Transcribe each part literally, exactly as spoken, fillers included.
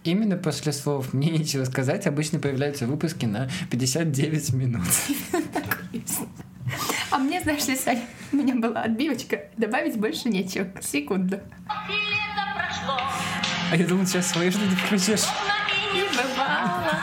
Именно после слов «мне нечего сказать» обычно появляются выпуски на пятьдесят девять минут. А мне, знаешь ли, Саня, у меня была отбивочка, добавить больше нечего. Секунду. А я думал, сейчас свои что-то включишь. Не бывало.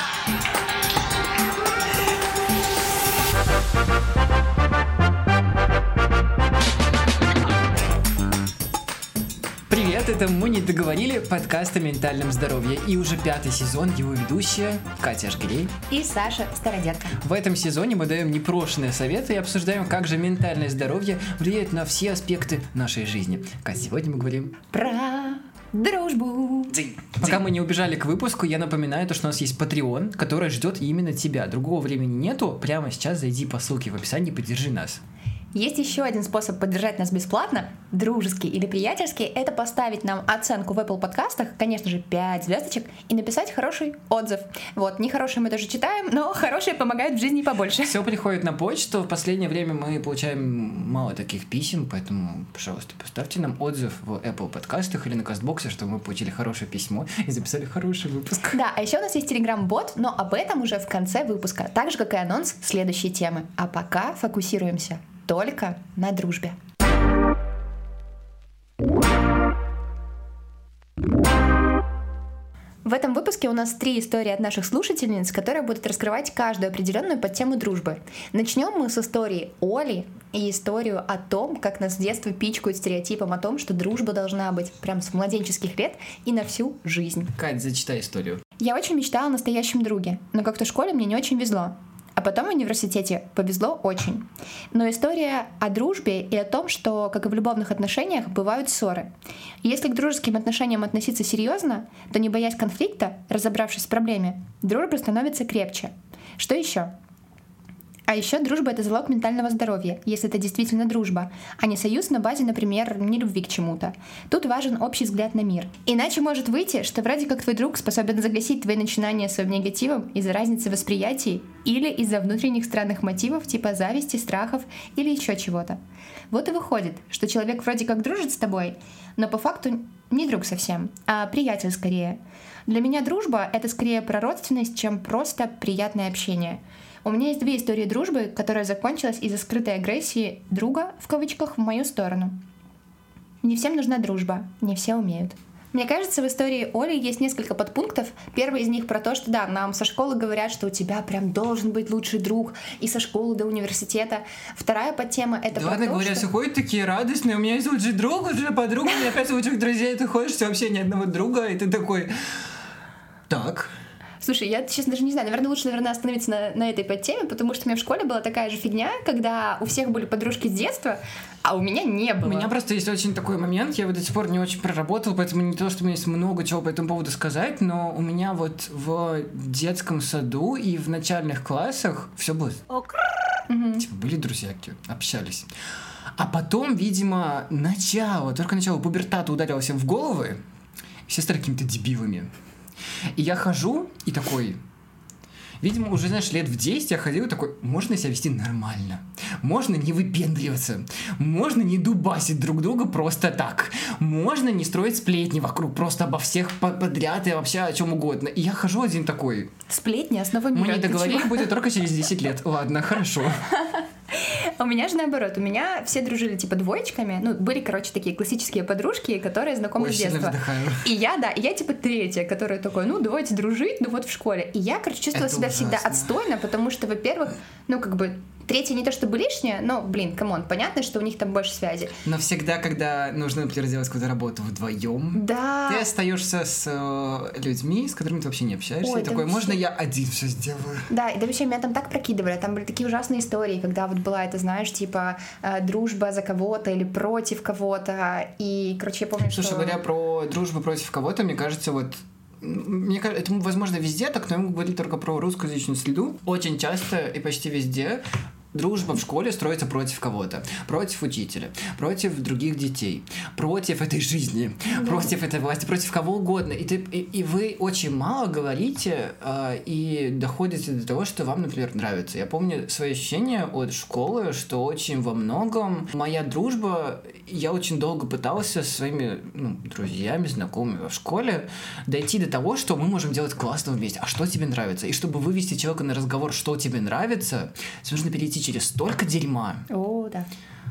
Привет, это «Мы не договорили» подкаст о ментальном здоровье. И уже пятый сезон, его ведущая Катя Ашгирей и Саша Стародетка. В этом сезоне мы даем непрошенные советы и обсуждаем, как же ментальное здоровье влияет на все аспекты нашей жизни. Катя, сегодня мы говорим про дружбу. День. Пока мы не убежали к выпуску, я напоминаю, то, что у нас есть Patreon, который ждет именно тебя. Другого времени нету. Прямо сейчас зайди по ссылке в описании и поддержи нас. Есть еще один способ поддержать нас бесплатно, дружеский или приятельский, это поставить нам оценку в Apple подкастах, конечно же, пять звездочек, и написать хороший отзыв. Вот, нехорошие мы тоже читаем, но хорошие помогают в жизни побольше. Все приходит на почту, в последнее время мы получаем мало таких писем, поэтому, пожалуйста, поставьте нам отзыв в Apple подкастах или на Кастбоксе, чтобы мы получили хорошее письмо и записали хороший выпуск. Да, а еще у нас есть Telegram-бот, но об этом уже в конце выпуска, так же, как и анонс следующей темы. А пока фокусируемся только на дружбе. В этом выпуске у нас три истории от наших слушательниц, которые будут раскрывать каждую определенную подтему дружбы. Начнем мы с истории Оли и историю о том, как нас с детства пичкают стереотипом о том, что дружба должна быть прям с младенческих лет и на всю жизнь. Кать, зачитай историю. Я очень мечтала о настоящем друге, но как-то в школе мне не очень везло. А потом в университете повезло очень. Но история о дружбе и о том, что, как и в любовных отношениях, бывают ссоры. Если к дружеским отношениям относиться серьезно, то, не боясь конфликта, разобравшись в проблеме, дружба становится крепче. Что еще? А еще дружба — это залог ментального здоровья, если это действительно дружба, а не союз на базе, например, нелюбви к чему-то. Тут важен общий взгляд на мир. Иначе может выйти, что вроде как твой друг способен загасить твои начинания своим негативом из-за разницы восприятий или из-за внутренних странных мотивов типа зависти, страхов или еще чего-то. Вот и выходит, что человек вроде как дружит с тобой, но по факту не друг совсем, а приятель скорее. Для меня дружба — это скорее про родственность, чем просто приятное общение. У меня есть две истории дружбы, которая закончилась из-за скрытой агрессии друга, в кавычках, в мою сторону. Не всем нужна дружба, не все умеют. Мне кажется, в истории Оли есть несколько подпунктов. Первый из них про то, что да, нам со школы говорят, что у тебя прям должен быть лучший друг, и со школы до университета. Вторая подтема — это да про ладно, то, говорят, что... ходят такие радостные, у меня есть лучший друг, уже подруга, у меня пять лучших друзей, ты ходишь, все вообще ни одного друга, и ты такой... Так... Слушай, я, честно, даже не знаю, наверное, лучше, наверное, остановиться на, на этой подтеме, потому что у меня в школе была такая же фигня, когда у всех были подружки с детства, а у меня не было. У меня просто есть очень такой момент, я его до сих пор не очень проработал, поэтому не то, что у меня есть много чего по этому поводу сказать, но у меня вот в детском саду и в начальных классах все было... Угу. Типа были друзья, общались. А потом, видимо, начало, только начало пубертата ударило всем в головы, все стали какими-то дебилами. И я хожу и такой, видимо, уже, знаешь, лет в десять я ходил и такой, можно себя вести нормально, можно не выпендриваться, можно не дубасить друг друга просто так, можно не строить сплетни вокруг, просто обо всех подряд и вообще о чем угодно. И я хожу один такой. Сплетни — основа мира. Мы не договорились, будет только через десять лет. Ладно, хорошо. У меня же наоборот, у меня все дружили типа двоечками, ну, были, короче, такие классические подружки, которые знакомы Ой, с детства. Вздыхаю. И я, да, и я типа третья, которая такой, ну, давайте дружить, ну, вот в школе. И я, короче, чувствовала Это себя ужасно. всегда отстойно, потому что, во-первых, ну, как бы, третья не то чтобы лишняя, но, блин, камон, понятно, что у них там больше связи. Но всегда, когда нужно, например, делать какую-то работу вдвоем, Да. ты остаешься с э, людьми, с которыми ты вообще не общаешься, Ой, и да такой, вообще. можно я один все сделаю? Да, и да вообще меня там так прокидывали, там были такие ужасные истории, когда вот была это, знаешь, типа э, дружба за кого-то или против кого-то, и, короче, я помню, Слушай, что... говоря про дружбу против кого-то, мне кажется, вот мне кажется, это, возможно, везде так, но я могу говорить только про русскоязычную среду. Очень часто и почти везде Дружба в школе строится против кого-то. Против учителя, против других детей, против этой жизни, да. против этой власти, против кого угодно. И, ты, и, и вы очень мало говорите э, и доходите до того, что вам, например, нравится. Я помню свои ощущения от школы, что очень во многом моя дружба... Я очень долго пытался со своими ну, друзьями, знакомыми в школе дойти до того, что мы можем делать классно вместе. А что тебе нравится? И чтобы вывести человека на разговор, что тебе нравится, нужно перейти через столько дерьма. О, да.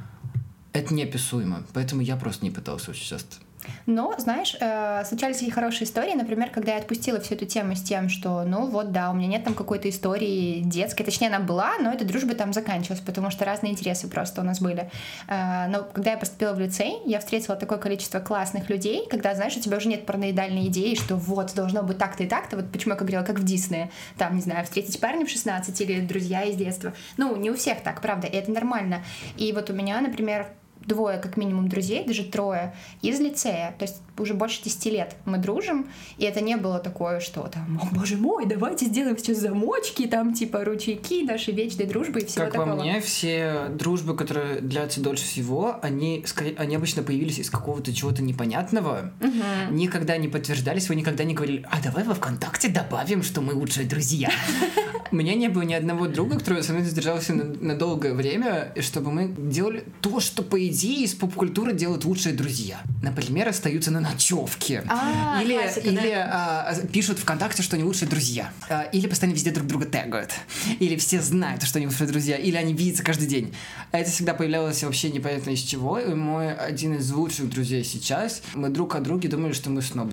Это неописуемо. Поэтому я просто не пытался очень часто. Но, знаешь, э, случались такие хорошие истории, например, когда я отпустила всю эту тему с тем, что, ну вот, да, у меня нет там какой-то истории детской, точнее, она была, но эта дружба там заканчивалась, потому что разные интересы просто у нас были. Э, но когда я поступила в лицей, я встретила такое количество классных людей, когда, знаешь, у тебя уже нет параноидальной идеи, что вот, должно быть так-то и так-то, вот почему я как говорила, как в Диснее, там, не знаю, встретить парня в шестнадцать или друзья из детства. Ну, не у всех так, правда, и это нормально. И вот у меня, например, двое, как минимум, друзей, даже трое, из лицея. То есть уже больше десяти лет мы дружим, и это не было такое, что там, о боже мой, давайте сделаем сейчас замочки, там типа ручейки нашей вечной дружбы и всего как такого. Как по мне, все дружбы, которые длятся дольше всего, они, они обычно появились из какого-то чего-то непонятного, угу. никогда не подтверждались, вы никогда не говорили, а давай во ВКонтакте добавим, что мы лучшие друзья. У меня не было ни одного друга, который со мной задержался на долгое время, чтобы мы делали то, что, по идее, из поп-культуры делают лучшие друзья. Например, остаются на ночевке. А, или классика, или да? а, пишут ВКонтакте, что они лучшие друзья. А, или постоянно везде друг друга тегают. Или все знают, что они лучшие друзья. Или они видятся каждый день. Это всегда появлялось вообще непонятно из чего. И мой один из лучших друзей сейчас, мы друг о друге думали, что мы снобы.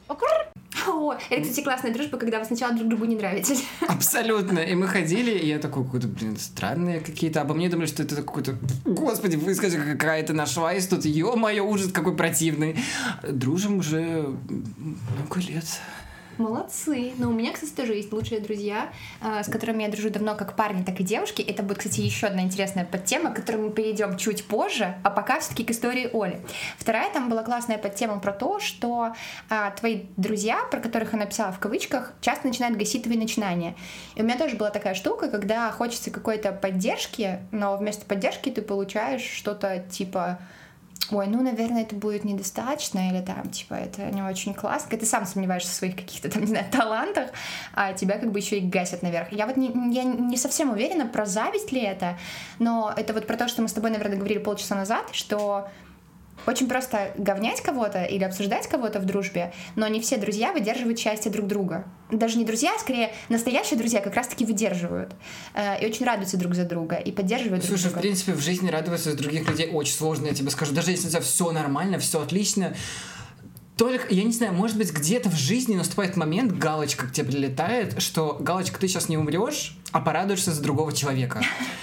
О, это, кстати, классная дружба, когда вы сначала друг другу не нравитесь. Абсолютно. И мы ходили, и я такой, какой-то, блин, странные какие-то. Обо мне думали, что это какой-то... Господи, вы скажите, какая-то нашлась тут. Ё-моё, ужас какой противный. Дружим уже много лет. Молодцы. Но у меня, кстати, тоже есть лучшие друзья, с которыми я дружу давно, как парни, так и девушки. Это будет, кстати, еще одна интересная подтема, к которой мы перейдем чуть позже, а пока все-таки к истории Оли. Вторая там была классная подтема про то, что а, твои друзья, про которых я написала в кавычках, часто начинают гасить твои начинания. И у меня тоже была такая штука, когда хочется какой-то поддержки, но вместо поддержки ты получаешь что-то типа... Ой, ну, наверное, это будет недостаточно, или там, типа, это не очень классно. Когда ты сам сомневаешься в своих каких-то там, не знаю, талантах, а тебя как бы еще и гасят наверх. Я вот не, я не совсем уверена, про зависть ли это, но это вот про то, что мы с тобой, наверное, говорили полчаса назад, что очень просто говнять кого-то или обсуждать кого-то в дружбе, но не все друзья выдерживают счастье друг друга. Даже не друзья, а скорее настоящие друзья как раз-таки выдерживают. Э, и очень радуются друг за друга, и поддерживают Слушай, друг друга. в принципе, в жизни радоваться за других людей очень сложно, я тебе скажу. Даже если у тебя все нормально, все отлично, только, я не знаю, может быть, где-то в жизни наступает момент, галочка к тебе прилетает, что галочка, ты сейчас не умрешь, а порадуешься за другого человека.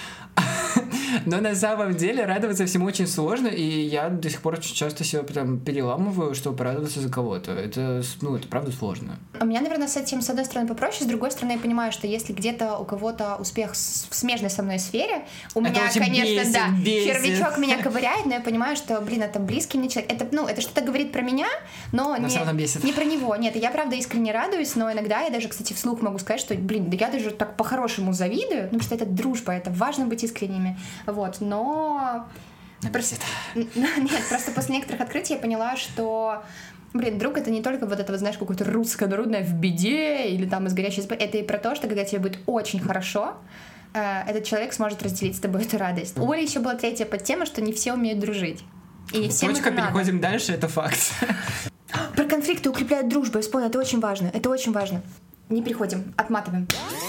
Но на самом деле радоваться всему очень сложно, и я до сих пор очень часто себя прям переламываю, чтобы порадоваться за кого-то. Это, ну, это правда сложно. У меня, наверное, с этим, с одной стороны, попроще, с другой стороны, я понимаю, что если где-то у кого-то успех в смежной со мной сфере, у это меня, конечно, бесит, да, бесит. червячок меня ковыряет, но я понимаю, что, блин, это близкий мне человек. Это, ну, это что-то говорит про меня, но не, не про него. Нет, я, правда, искренне радуюсь, но иногда я даже, кстати, вслух могу сказать, что, блин, да я даже так по-хорошему завидую, ну, потому что это дружба, это важно быть искренними. Вот, но... Просто... Нет, просто после некоторых открытий я поняла, что... Блин, друг — это не только вот это, вот, знаешь, какое-то русское народное в беде или там из горячей избы. Это и про то, что когда тебе будет очень хорошо, этот человек сможет разделить с тобой эту радость. У Оли еще была третья подтема, что не все умеют дружить. И не всем Точка, это надо. переходим дальше, это факт. Про конфликты укрепляют дружбу, я вспомнила, это очень важно, это очень важно. Не переходим, отматываем.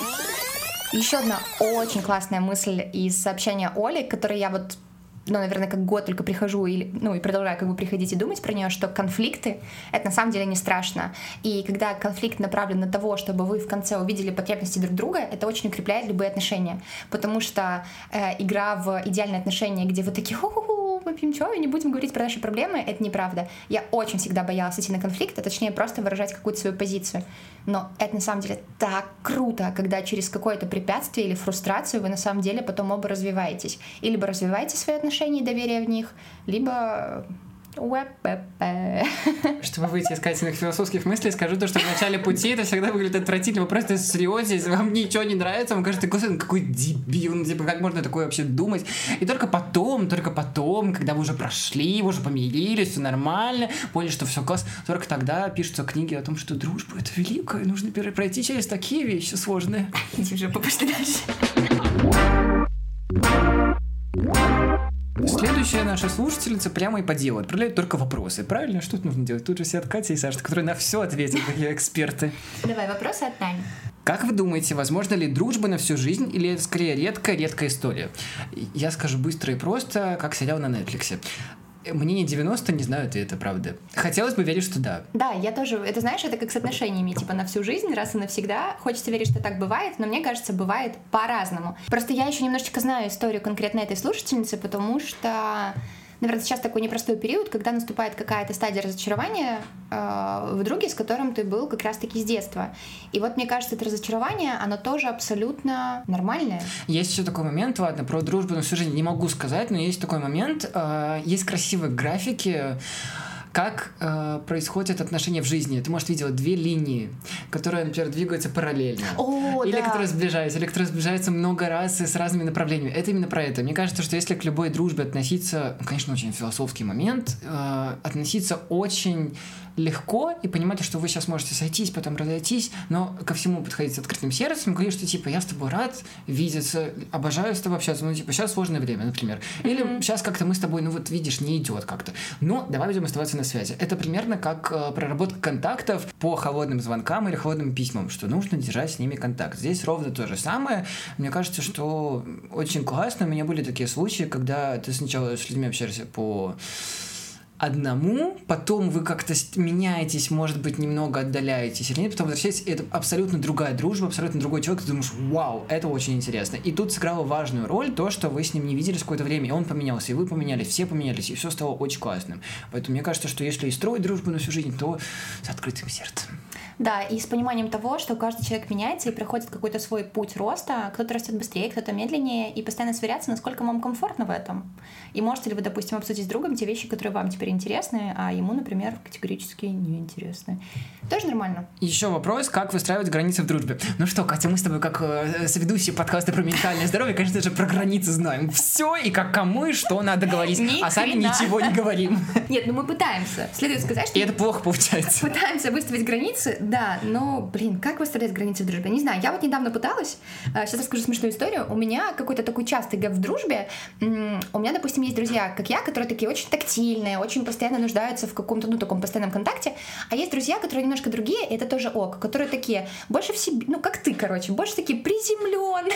Еще одна очень классная мысль из сообщения Оли, к которой я вот, ну, наверное, как год только прихожу, или, ну, и продолжаю как бы приходить и думать про нее, что конфликты — это на самом деле не страшно. И когда конфликт направлен на того, чтобы вы в конце увидели потребности друг друга, это очень укрепляет любые отношения. Потому что э, игра в идеальные отношения, где вы такие: ху-ху-ху, выпьем чай и не будем говорить про наши проблемы, это неправда. Я очень всегда боялась идти на конфликт, а точнее просто выражать какую-то свою позицию. Но это на самом деле так круто, когда через какое-то препятствие или фрустрацию вы на самом деле потом оба развиваетесь. И либо развиваете свои отношения и доверие в них, либо Чтобы выйти из Катиных философских мыслей, скажу то, что в начале пути это всегда выглядит отвратительно. Вы просто слезетесь, вам ничего не нравится, вам кажется, какой, какой дебил, ну, типа, как можно такое вообще думать? И только потом, только потом, когда вы уже прошли, вы уже помирились, все нормально, поняли, что все класс, только тогда пишутся книги о том, что дружба — это великая, нужно пройти через такие вещи сложные. Иди уже, попусти дальше. Следующая наша слушательница прямо и по делу отправляет только вопросы. Правильно? Что тут нужно делать? Тут же сидят Катя и Саша, которые на все ответят, такие эксперты. Давай, вопросы от Тани. Как вы думаете, возможно ли дружба на всю жизнь, или это скорее редкая-редкая история? Я скажу быстро и просто, как сериал на Netflix. Мнение девяносто, не знаю, ты это правда. Хотелось бы верить, что да. Да, я тоже, это знаешь, это как с отношениями, типа на всю жизнь, раз и навсегда. Хочется верить, что так бывает, но мне кажется, бывает по-разному. Просто я еще немножечко знаю историю конкретно этой слушательницы, потому что, наверное, сейчас такой непростой период, когда наступает какая-то стадия разочарования э, в друге, с которым ты был как раз-таки с детства. И вот мне кажется, это разочарование, оно тоже абсолютно нормальное. Есть еще такой момент, ладно, про дружбу на всю жизнь не могу сказать, но есть такой момент, э, есть красивые графики, как э, происходят отношения в жизни. Ты, может, видела две линии, которые, например, двигаются параллельно. О, или да. которые сближаются, или которые сближаются много раз и с разными направлениями. Это именно про это. Мне кажется, что если к любой дружбе относиться, ну, конечно, очень философский момент, э, относиться очень легко и понимать, что вы сейчас можете сойтись, потом разойтись, но ко всему подходить с открытым сердцем, говорить, что типа я с тобой рад видеться, обожаю с тобой общаться, ну типа сейчас сложное время, например. Или mm-hmm. сейчас как-то мы с тобой, ну вот видишь, не идет как-то. Но давай будем оставаться на связи. Это примерно как э, проработка контактов по холодным звонкам или холодным письмам, что нужно держать с ними контакт. Здесь ровно то же самое. Мне кажется, что очень классно. У меня были такие случаи, когда ты сначала с людьми общаешься по одному, потом вы как-то меняетесь, может быть, немного отдаляетесь или нет, потом возвращаетесь, и это абсолютно другая дружба, абсолютно другой человек, ты думаешь, вау, это очень интересно. И тут сыграло важную роль то, что вы с ним не виделись какое-то время, и он поменялся, и вы поменялись, все поменялись, и все стало очень классным. Поэтому мне кажется, что если и строить дружбу на всю жизнь, то с открытым сердцем. Да, и с пониманием того, что каждый человек меняется и проходит какой-то свой путь роста, кто-то растет быстрее, кто-то медленнее, и постоянно сверяться, насколько вам комфортно в этом. И можете ли вы, допустим, обсудить с другом те вещи, которые вам теперь интересны, а ему, например, категорически неинтересны. Тоже нормально. Еще вопрос, как выстраивать границы в дружбе. Ну что, Катя, мы с тобой как э, соведущие подкаста про ментальное здоровье, конечно же, про границы знаем. Все и как кому и что надо говорить, Ни а сами хрена. Ничего не говорим. Нет, ну мы пытаемся. Следует сказать, что... И это плохо получается. Пытаемся выставить границы, да, но, блин, как выставлять границы в дружбе? Не знаю, я вот недавно пыталась, сейчас расскажу смешную историю, у меня какой-то такой частый гэп в дружбе, у меня, допустим, есть друзья, как я, которые такие очень тактильные, очень постоянно нуждаются в каком-то, ну, таком постоянном контакте, а есть друзья, которые немножко другие, это тоже ок, которые такие больше в себе, ну, как ты, короче, больше такие приземленные,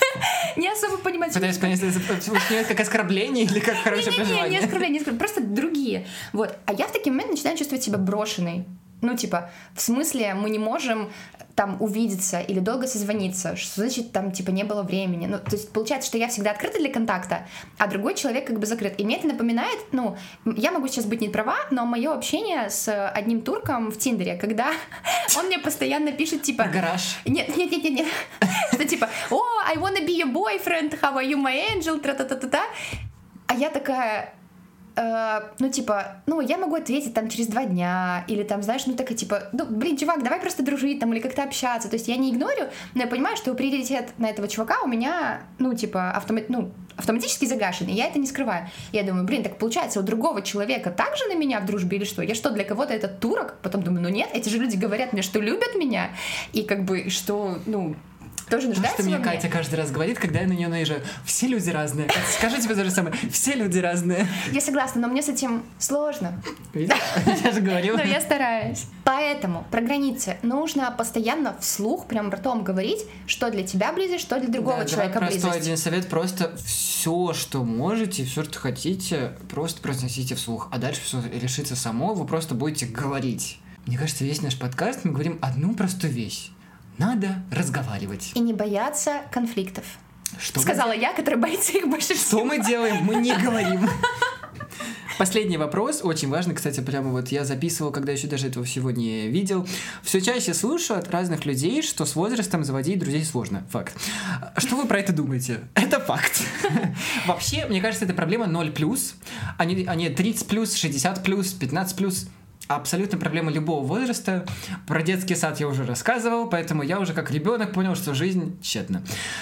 не особо понимают... Пытаюсь понять, это как оскорбление или как хорошее пожелание? Не, не, не оскорбление, просто другие, вот, а я в такие моменты начинаю чувствовать себя брошенной. Ну, типа, в смысле, мы не можем там увидеться или долго созвониться, что значит, там, типа, не было времени. Ну, то есть, получается, что я всегда открыта для контакта, а другой человек как бы закрыт. И мне это напоминает, ну, я могу сейчас быть не права, но мое общение с одним турком в Тиндере, когда он мне постоянно пишет, типа... Гараж. Нет, нет, нет, нет, нет. Что, типа, о, I wanna be your boyfriend, how are you, my angel, тра-та-та-та-та. А я такая... Uh, ну, типа, ну, я могу ответить там через два дня, или там, знаешь, ну, такая, типа, ну, блин, чувак, давай просто дружить там, или как-то общаться, то есть я не игнорю, но я понимаю, что приоритет на этого чувака у меня, ну, типа, автомат, ну, автоматически загашен, и я это не скрываю. Я думаю, блин, так получается, у другого человека также на меня в дружбе или что? Я что, для кого-то этот турок? Потом думаю, ну, нет, эти же люди говорят мне, что любят меня, и как бы, что, ну... тоже нуждается во мне. Что мне Катя каждый раз говорит, когда я на нее наезжаю. Все люди разные. Катя, скажи тебе то же самое. Все люди разные. Я согласна, но мне с этим сложно. Видишь? Я же говорила. Но я стараюсь. Поэтому про границы нужно постоянно вслух, прям ртом говорить, что для тебя близость, что для другого да, человека давай близость. простой один совет. Просто все, что можете, все, что хотите, просто произносите вслух. А дальше все решится само. Вы просто будете говорить. Мне кажется, весь наш подкаст мы говорим одну простую вещь. Надо разговаривать. И не бояться конфликтов. Что Сказала мы... я, которая боится их больше Что всего. мы делаем? Мы не говорим. Последний вопрос, очень важный, кстати, прямо вот я записывал, когда еще даже этого всего не видел. Все чаще слышу от разных людей, что с возрастом заводить друзей сложно. Факт. Что вы про это думаете? Это факт. Вообще, мне кажется, это проблема ноль плюс. Они, они тридцать плюс, шестьдесят плюс, пятнадцать плюс. Абсолютно проблема любого возраста. Про детский сад я уже рассказывал, поэтому я уже как ребенок понял, что жизнь тщетна.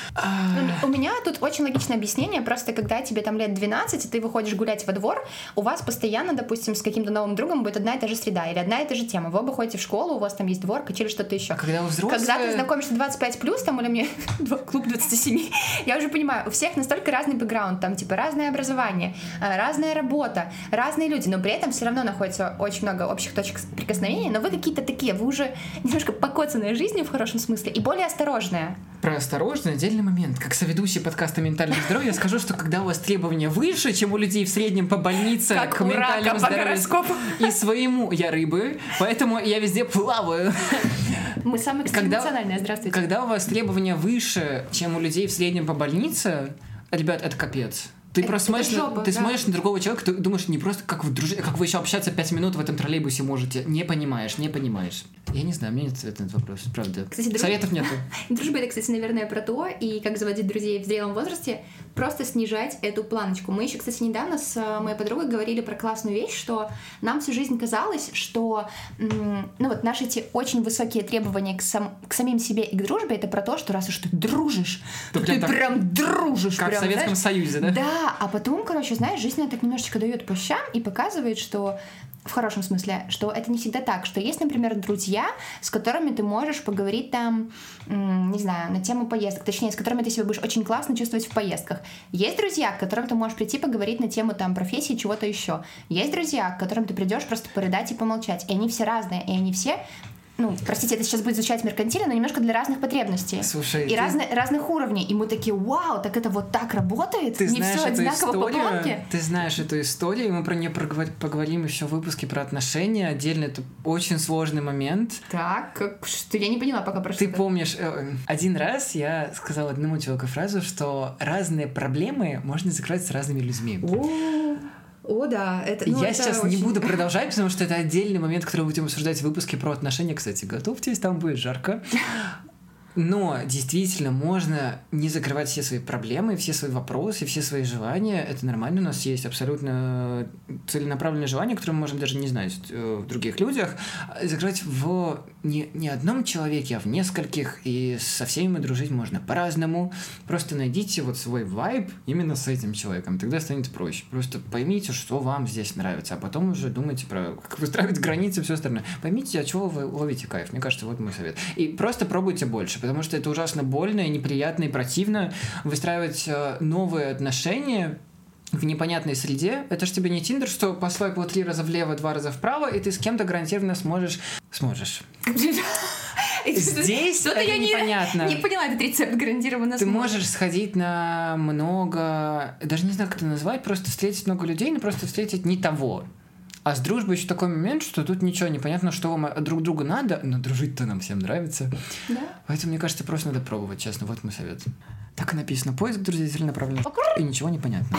У меня тут очень логичное объяснение. Просто когда тебе там лет двенадцать, и ты выходишь гулять во двор, у вас постоянно, допустим, с каким-то новым другом будет одна и та же среда или одна и та же тема. Вы оба ходите в школу, у вас там есть двор, качели, что-то еще. А когда вы взрослые... Когда ты знакомишься двадцать пять плюс, там, или мне клуб двадцать семь, я уже понимаю, у всех настолько разный бэкграунд, там, типа, разное образование, разная работа, разные люди, но при этом все равно находится очень много общих точек прикосновения, но вы какие-то такие, вы уже немножко покоцанные жизнью в хорошем смысле и более осторожные. Про осторожный отдельный момент. Как соведущий подкаста «Ментальное здоровье» я скажу, что когда у вас требования выше, чем у людей в среднем по больнице, как к ментальному здоровью и своему, я рыбы, поэтому я везде плаваю. Мы самые экстремациональные, здравствуйте. Когда у вас требования выше, чем у людей в среднем по больнице, ребят, это капец. Ты это, просто смотришь, жопа, на, ты да. смотришь на другого человека, ты думаешь, не просто как вы дружите, как вы еще общаться пять минут в этом троллейбусе можете. Не понимаешь, не понимаешь. Я не знаю, у меня нет ответа на этот вопрос, правда. Кстати, друж... Советов нету. Дружба — это, кстати, наверное, про то, и как заводить друзей в зрелом возрасте, просто снижать эту планочку. Мы еще, кстати, недавно с моей подругой говорили про классную вещь, что нам всю жизнь казалось, что ну вот наши эти очень высокие требования к, сам... к самим себе и к дружбе — это про то, что раз уж ты дружишь, то, то ты так, прям дружишь. Как прям, в Советском знаешь? Союзе, да? Да, а потом, короче, знаешь, жизнь она так немножечко дает по щам и показывает, что в хорошем смысле, что это не всегда так, что есть, например, друзья, с которыми ты можешь поговорить там, не знаю, на тему поездок, точнее, с которыми ты себя будешь очень классно чувствовать в поездках. Есть друзья, к которым ты можешь прийти поговорить на тему там профессии, чего-то еще. Есть друзья, к которым ты придешь просто порыдать и помолчать. И они все разные, и они все... Ну, простите, это сейчас будет звучать меркантильно, но немножко для разных потребностей. Слушай, и ты... разных, разных уровней. И мы такие, вау, так это вот так работает? Ты не знаешь все эту одинаково по планке? Ты знаешь эту историю, мы про нее поговорим еще в выпуске про отношения. Отдельно это очень сложный момент. Так, как, что я не поняла пока про что. Ты помнишь, один раз я сказала одному человеку фразу, что разные проблемы можно закрыть с разными людьми. О-о-о. О, да. Это, ну, я это сейчас очень... не буду продолжать, потому что это отдельный момент, который мы будем обсуждать в выпуске про отношения. Кстати, готовьтесь, там будет жарко. Но действительно можно не закрывать все свои проблемы, все свои вопросы, все свои желания. Это нормально, у нас есть абсолютно целенаправленное желание, которое мы можем даже не знать в других людях. Закрывать в не, не одном человеке, а в нескольких, и со всеми дружить можно по-разному. Просто найдите вот свой вайб именно с этим человеком, тогда станет проще. Просто поймите, что вам здесь нравится, а потом уже думайте про как выстраивать границы и все остальное. Поймите, от чего вы ловите кайф. Мне кажется, вот мой совет. И просто пробуйте больше, потому что это ужасно больно и неприятно и противно выстраивать э, новые отношения в непонятной среде. Это ж тебе не Тиндер, что посвайпал три раза влево, два раза вправо, и ты с кем-то гарантированно сможешь... Сможешь. Здесь это непонятно. Не поняла этот рецепт гарантированно. Ты можешь сходить на много... Даже не знаю, как это назвать, просто встретить много людей, но просто встретить не того. А с дружбой еще такой момент, что тут ничего не понятно, что вам друг другу надо, но дружить-то нам всем нравится. Да. Поэтому, мне кажется, просто надо пробовать, честно. Вот мой совет. Так и написано. Поиск друзей целенаправленно. И ничего не понятно.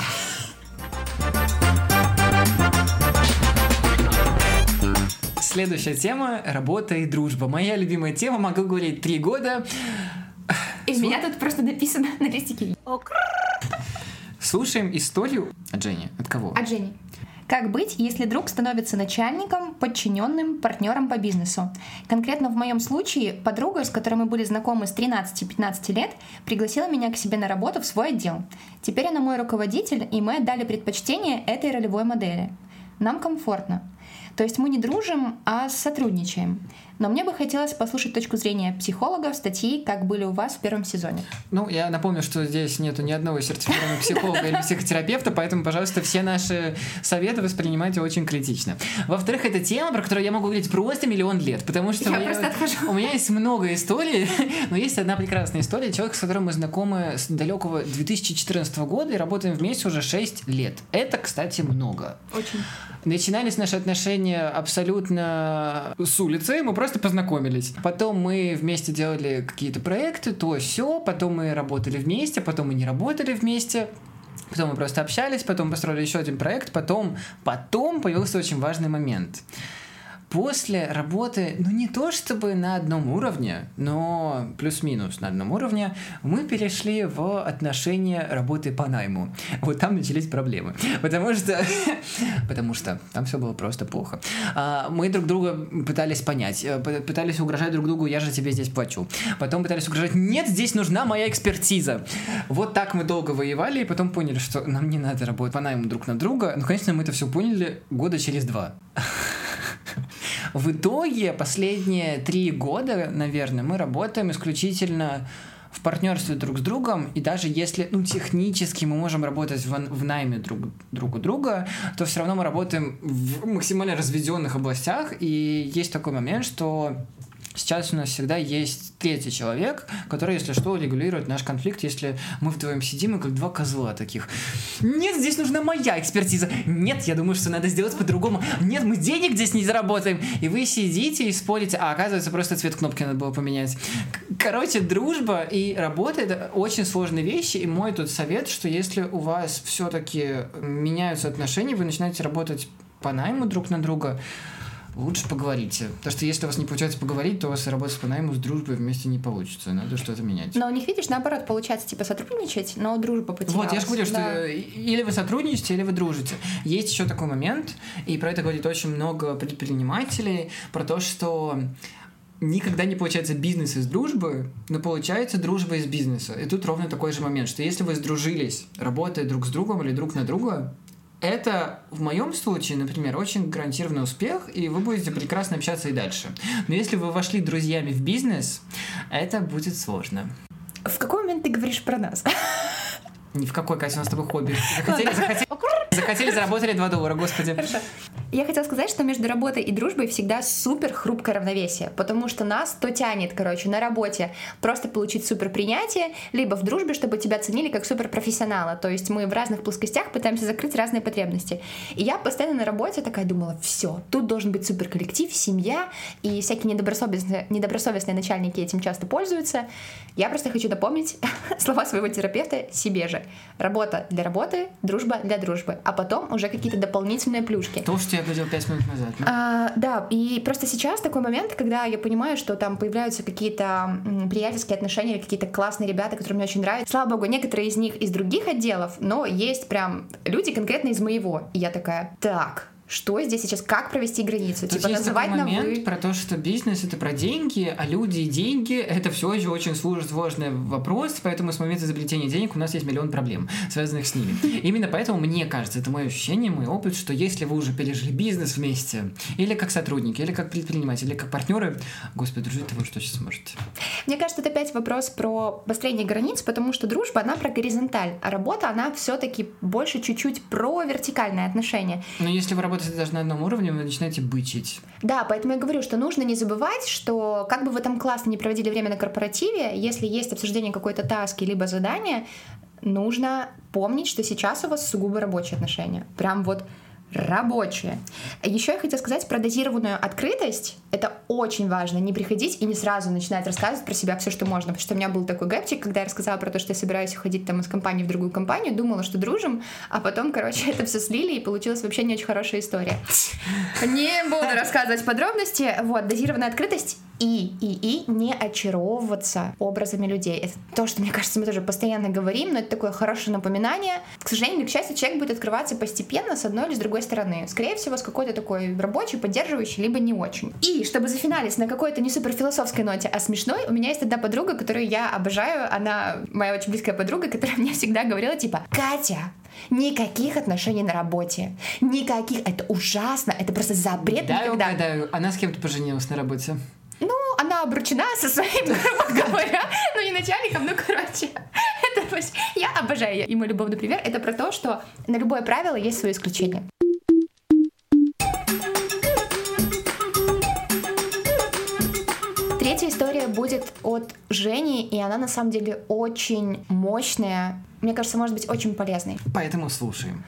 Следующая тема — работа и дружба. Моя любимая тема, могу говорить три года. И у меня тут просто написано на листике. Слушаем историю от Жени. От кого? От Жени. Как быть, если друг становится начальником, подчиненным, партнером по бизнесу? Конкретно в моем случае подруга, с которой мы были знакомы с тринадцати-пятнадцати лет, пригласила меня к себе на работу в свой отдел. Теперь она мой руководитель, и мы отдали предпочтение этой ролевой модели. Нам комфортно. То есть мы не дружим, а сотрудничаем. Но мне бы хотелось послушать точку зрения психологов, статьи, как были у вас в первом сезоне. Ну, я напомню, что здесь нету ни одного сертифицированного психолога или психотерапевта, поэтому, пожалуйста, все наши советы воспринимайте очень критично. Во-вторых, это тема, про которую я могу говорить просто миллион лет, потому что я у, меня, у меня есть много историй, но есть одна прекрасная история. Человек, с которым мы знакомы с далекого две тысячи четырнадцатого года и работаем вместе уже шесть лет. Это, кстати, много. Очень. Начинались наши отношения абсолютно с улицы, мы просто познакомились. Потом мы вместе делали какие-то проекты, то сё, потом мы работали вместе, потом мы не работали вместе. Потом мы просто общались, потом построили еще один проект, потом, потом появился очень важный момент. После работы, ну не то чтобы на одном уровне, но плюс-минус на одном уровне, мы перешли в отношения работы по найму. Вот там начались проблемы. Потому что, потому что там все было просто плохо. Мы друг друга пытались понять, пытались угрожать друг другу, я же тебе здесь плачу. Потом пытались угрожать, нет, здесь нужна моя экспертиза. Вот так мы долго воевали, и потом поняли, что нам не надо работать по найму друг на друга. Ну, конечно, мы это все поняли года через два. В итоге последние три года, наверное, мы работаем исключительно в партнерстве друг с другом, и даже если, ну, технически мы можем работать в, в найме друг, друг у друга, то все равно мы работаем в максимально разведенных областях, и есть такой момент, что сейчас у нас всегда есть третий человек, который, если что, регулирует наш конфликт, если мы вдвоем сидим и как два козла таких. Нет, здесь нужна моя экспертиза. Нет, я думаю, что надо сделать по-другому. Нет, мы денег здесь не заработаем. И вы сидите и спорите, а оказывается, просто цвет кнопки надо было поменять. Короче, дружба и работа — это очень сложные вещи, и мой тут совет, что если у вас все-таки меняются отношения, вы начинаете работать по найму друг на друга, лучше поговорите. Потому что если у вас не получается поговорить, то у вас работать по найму с дружбой вместе не получится. Надо что-то менять. Но у них, видишь, наоборот, получается, типа, сотрудничать, но дружба потерялась. Вот, я же говорю, да. что или вы сотрудничаете, или вы дружите. Есть еще такой момент, и про это говорит очень много предпринимателей, про то, что никогда не получается бизнес из дружбы, но получается дружба из бизнеса. И тут ровно такой же момент, что если вы сдружились, работая друг с другом или друг на друга, это в моем случае, например, очень гарантированный успех, и вы будете прекрасно общаться и дальше. Но если вы вошли друзьями в бизнес, это будет сложно. В какой момент ты говоришь про нас? Ни в какой, Катя, у нас с тобой хобби. Захотели, захотели, захотели, заработали два доллара, господи. Хорошо. Я хотела сказать, что между работой и дружбой всегда супер хрупкое равновесие, потому что нас то тянет, короче, на работе просто получить супер принятие, либо в дружбе, чтобы тебя ценили как суперпрофессионала. То есть мы в разных плоскостях пытаемся закрыть разные потребности. И я постоянно на работе такая думала, все, тут должен быть супер коллектив, семья, и всякие недобросовестные, недобросовестные начальники этим часто пользуются. Я просто хочу напомнить слова своего терапевта себе же. Работа для работы, дружба для дружбы, а потом уже какие-то дополнительные плюшки. То, что я говорил пять минут назад. Ну? А, да, и просто сейчас такой момент, когда я понимаю, что там появляются какие-то м, приятельские отношения, какие-то классные ребята, которые мне очень нравятся. Слава богу, некоторые из них из других отделов, но есть прям люди конкретно из моего. И я такая, так... Что здесь сейчас, как провести границу? Тут типа есть называть такой на момент вы. про то, что бизнес — это про деньги, а люди и деньги — это все еще очень сложный вопрос, поэтому с момента изобретения денег у нас есть миллион проблем, связанных с ними. Именно поэтому, мне кажется, это мое ощущение, мой опыт, что если вы уже пережили бизнес вместе, или как сотрудники, или как предприниматели, или как партнеры, господи, дружить-то вы что сейчас сможете? Мне кажется, это опять вопрос про построение границ, потому что дружба, она про горизонталь, а работа, она все-таки больше чуть-чуть про вертикальные отношения. Но если вы работаете даже на одном уровне, вы начинаете бычить. Да, поэтому я говорю, что нужно не забывать, что как бы вы там классно не проводили время на корпоративе, если есть обсуждение какой-то таски либо задания, нужно помнить, что сейчас у вас сугубо рабочие отношения. Прям вот рабочие. Еще я хотела сказать про дозированную открытость. Это очень важно. Не приходить и не сразу начинать рассказывать про себя все, что можно. Потому что у меня был такой гэпчик, когда я рассказала про то, что я собираюсь уходить там из компании в другую компанию, думала, что дружим, а потом, короче, это все слили, и получилась вообще не очень хорошая история. Не буду рассказывать подробности. Вот, дозированная открытость и, и, и не очаровываться образами людей. Это то, что, мне кажется, мы тоже постоянно говорим, но это такое хорошее напоминание. К сожалению, или к счастью, человек будет открываться постепенно с одной или с другой стороны. Скорее всего, с какой-то такой рабочей, поддерживающей, либо не очень. И чтобы зафиналить на какой-то не супер философской ноте, а смешной, у меня есть одна подруга, которую я обожаю. Она моя очень близкая подруга, которая мне всегда говорила, типа, Катя, никаких отношений на работе. Никаких. Это ужасно. Это просто запрет Да, никогда. угадаю. Она с кем-то поженилась на работе? Ну, она обручена со своим, грубо говоря, ну не начальником, ну короче. Это, я обожаю ее. И мой любовный пример — это про то, что на любое правило есть свое исключение. Третья история будет от Жени, и она на самом деле очень мощная. Мне кажется, может быть очень полезной. Поэтому слушаем.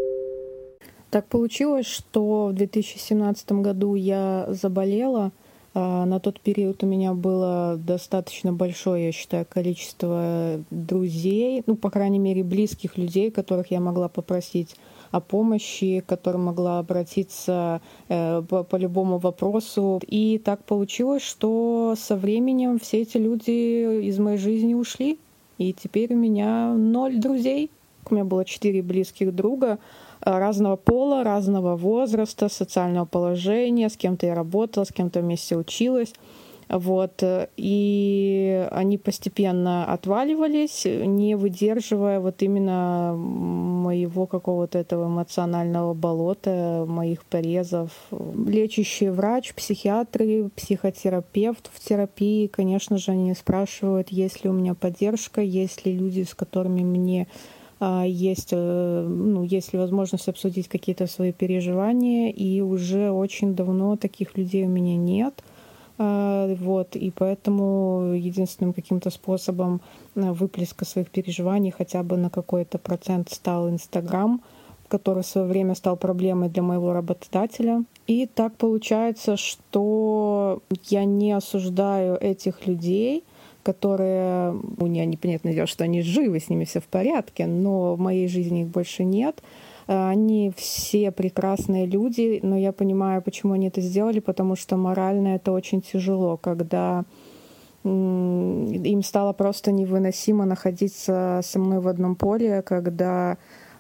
Так получилось, что в две тысячи семнадцатом году я заболела, На тот период у меня было достаточно большое, я считаю, количество друзей, ну, по крайней мере, близких людей, которых я могла попросить о помощи, к которым могла обратиться э, по, по любому вопросу. И так получилось, что со временем все эти люди из моей жизни ушли, и теперь у меня ноль друзей. У меня было четыре близких друга разного пола, разного возраста, социального положения. С кем-то я работала, с кем-то вместе училась. Вот. И они постепенно отваливались, не выдерживая вот именно моего какого-то этого эмоционального болота, моих порезов. Лечащий врач, психиатры, психотерапевт в терапии, конечно же, они спрашивают, есть ли у меня поддержка, есть ли люди, с которыми мне есть, ну, есть ли возможность обсудить какие-то свои переживания, и уже очень давно таких людей у меня нет. Вот, и поэтому единственным каким-то способом выплеска своих переживаний хотя бы на какой-то процент стал Инстаграм, который в свое время стал проблемой для моего работодателя. И так получается, что я не осуждаю этих людей, которые, у меня непонятное дело, что они живы, с ними все в порядке, но в моей жизни их больше нет. Они все прекрасные люди, но я понимаю, почему они это сделали, потому что морально это очень тяжело, когда им стало просто невыносимо находиться со мной в одном поле, когда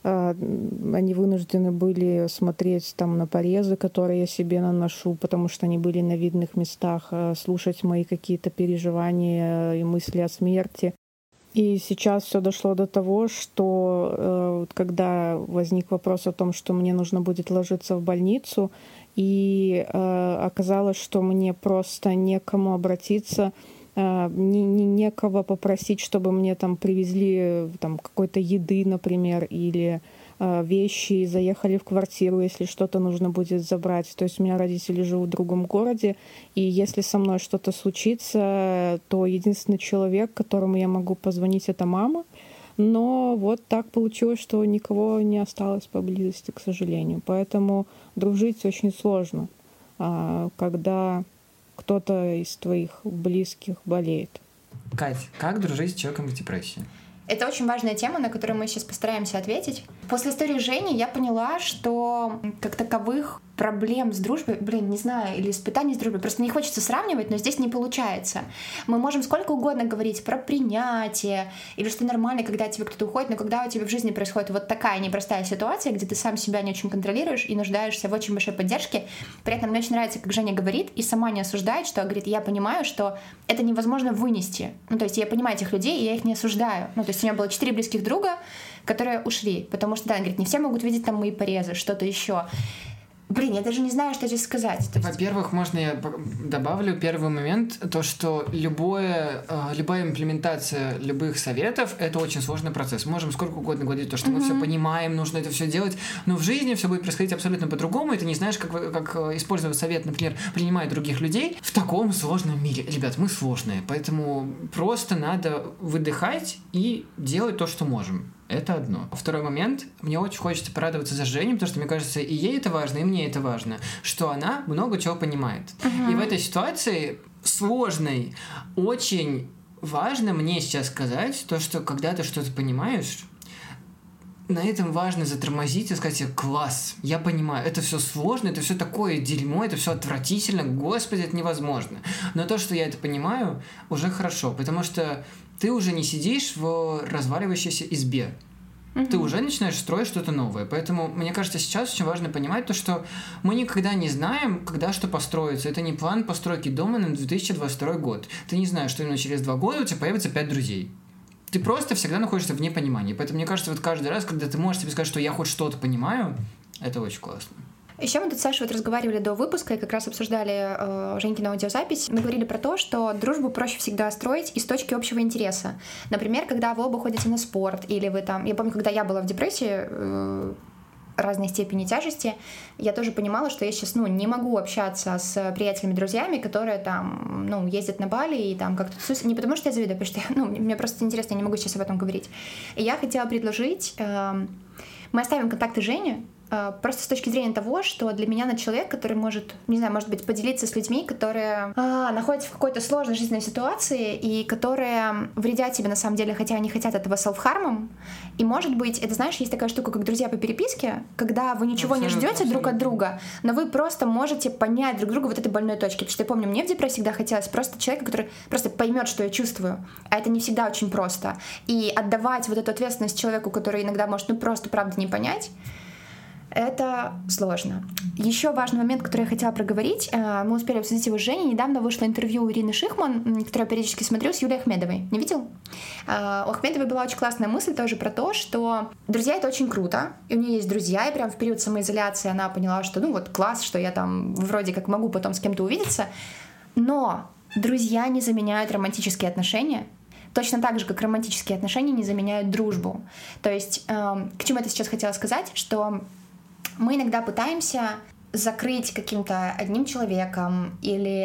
они вынуждены были смотреть там на порезы, которые я себе наношу, потому что они были на видных местах, слушать мои какие-то переживания и мысли о смерти. И сейчас все дошло до того, что когда возник вопрос о том, что мне нужно будет ложиться в больницу, и оказалось, что мне просто некому обратиться, Не, не, некого попросить, чтобы мне там привезли там, какой-то еды, например, или э, вещи, заехали в квартиру, если что-то нужно будет забрать. То есть у меня родители живут в другом городе, и если со мной что-то случится, то единственный человек, которому я могу позвонить, это мама. Но вот так получилось, что никого не осталось поблизости, к сожалению. Поэтому дружить очень сложно, когда кто-то из твоих близких болеет. Кать, как дружить с человеком в депрессии? Это очень важная тема, на которую мы сейчас постараемся ответить. После истории Жени я поняла, что как таковых проблем с дружбой, блин, не знаю, или испытаний с дружбой, просто не хочется сравнивать, но здесь не получается. Мы можем сколько угодно говорить про принятие, или что нормально, когда от тебя кто-то уходит, но когда у тебя в жизни происходит вот такая непростая ситуация, где ты сам себя не очень контролируешь и нуждаешься в очень большой поддержке, при этом мне очень нравится, как Женя говорит, и сама не осуждает, что говорит, я понимаю, что это невозможно вынести. Ну, то есть я понимаю этих людей, и я их не осуждаю. Ну, то есть у меня было четыре близких друга, которые ушли, потому что, да, она говорит, не все могут видеть там мои порезы, что-то еще. Блин, я даже не знаю, что здесь сказать. Во-первых, можно я добавлю первый момент, то, что любое, любая имплементация любых советов — это очень сложный процесс. Мы можем сколько угодно говорить, то, что mm-hmm. мы все понимаем, нужно это все делать, но в жизни все будет происходить абсолютно по-другому, и ты не знаешь, как, как использовать совет, например, принимая других людей в таком сложном мире. Ребят, мы сложные, поэтому просто надо выдыхать и делать то, что можем. Это одно. Второй момент. Мне очень хочется порадоваться за Женю, потому что, мне кажется, и ей это важно, и мне это важно, что она много чего понимает. Uh-huh. И в этой ситуации сложной очень важно мне сейчас сказать то, что когда ты что-то понимаешь, на этом важно затормозить и сказать: класс, я понимаю, это все сложно, это все такое дерьмо, это все отвратительно, господи, это невозможно. Но то, что я это понимаю, уже хорошо, потому что ты уже не сидишь в разваливающейся избе. Mm-hmm. Ты уже начинаешь строить что-то новое. Поэтому, мне кажется, сейчас очень важно понимать то, что мы никогда не знаем, когда что построится. Это не план постройки дома на две тысячи двадцать второй год. Ты не знаешь, что именно через два года у тебя появится пять друзей. Ты просто всегда находишься в непонимании. Поэтому, мне кажется, вот каждый раз, когда ты можешь себе сказать, что я хоть что-то понимаю, это очень классно. Еще мы тут с Сашей вот разговаривали до выпуска и как раз обсуждали э, Женькину аудиозапись. Мы говорили про то, что дружбу проще всегда строить из точки общего интереса. Например, когда вы оба ходите на спорт, или вы там... Я помню, когда я была в депрессии, э, разной степени тяжести, я тоже понимала, что я сейчас, ну, не могу общаться с приятелями-друзьями, которые там, ну, ездят на Бали и там как-то... Не потому что я завидую, потому что, ну, мне просто интересно, я не могу сейчас об этом говорить. И я хотела предложить... Э, мы оставим контакты Жени, э, просто с точки зрения того, что для меня она человек, который может, не знаю, может быть, поделиться с людьми, которые э, находятся в какой-то сложной жизненной ситуации и которые вредят тебе на самом деле, хотя они хотят этого селф-хармом. И, может быть, это, знаешь, есть такая штука, как друзья по переписке, когда вы ничего абсолютно, не ждете друг от друга, но вы просто можете понять друг друга вот этой больной точки. Потому что я помню, мне в депрессии всегда хотелось просто человека, который просто поймет, что я чувствую. А это не всегда очень просто. И отдавать вот эту ответственность человеку, который иногда может ну просто правда не понять, это сложно. Еще важный момент, который я хотела проговорить, мы успели обсудить его с Женей. Недавно вышло интервью у Ирины Шихман, которое я периодически смотрю, с Юлией Ахмедовой. Не видел? У Ахмедовой была очень классная мысль тоже про то, что друзья — это очень круто. И у нее есть друзья, и прям в период самоизоляции она поняла, что ну вот класс, что я там вроде как могу потом с кем-то увидеться. Но друзья не заменяют романтические отношения. Точно так же, как романтические отношения не заменяют дружбу. То есть, э, к чему я сейчас хотела сказать, что мы иногда пытаемся закрыть каким-то одним человеком или...